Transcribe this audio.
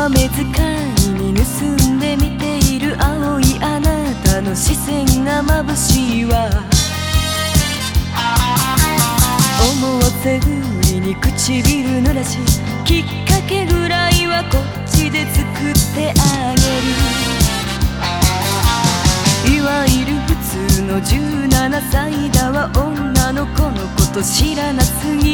目遣いに盗んで見ている青いあなたの視線が眩しいわ。思わせぶりに唇濡らし、きっかけぐらいはこっちで作ってあげる。いわゆる普通の17歳だわ。女の子のこと知らなすぎ